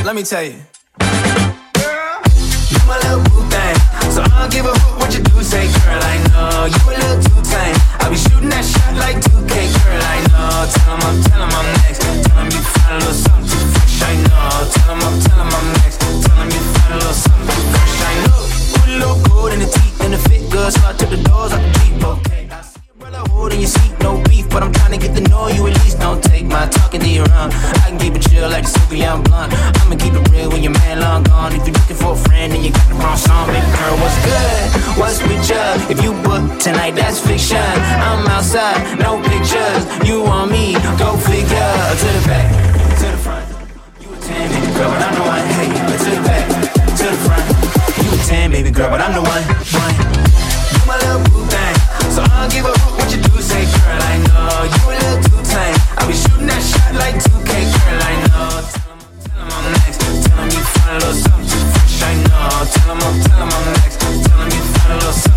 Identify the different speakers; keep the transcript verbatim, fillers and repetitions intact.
Speaker 1: let me tell you. Girl, you my little boo thing, so I don't give a fuck what you do. Say, girl, I know you a little too tame. I be shooting that shot like two K, girl, I know. Tell him I'm, tell him I'm next. Tell him you find a little something too fresh, I know. Tell him I'm, tell him I'm next. Tell him you find a little something too fresh, I know. Put a little gold in the teeth and the fit good, so I took the doors out the deep, okay. I see a brother holding your seat, no beef, but I'm trying to get to know you at least. Don't take my talking to your own. I can keep it chill like the Sylvian blunt. I'ma keep it real when your man long gone. If you're looking for a friend, then you got the wrong song. Baby girl, what's good? What's with you? If you book tonight, that's fiction. I'm outside, no pictures. You want me? Go figure. To the back, to the front. You a ten, baby girl, but I'm the one. Hey, but to the back, to the front. You a ten, baby girl, but I'm the one. One. You my little boo thing, so I don't give a fuck what you do. Say, girl, I know you a little too tame. I be shooting that shot like two K, girl, I know. Tell him I'm next. Tell him you find a little something too fresh, I know. Tell him I'm, tell him I'm next. Tell him you find a little something.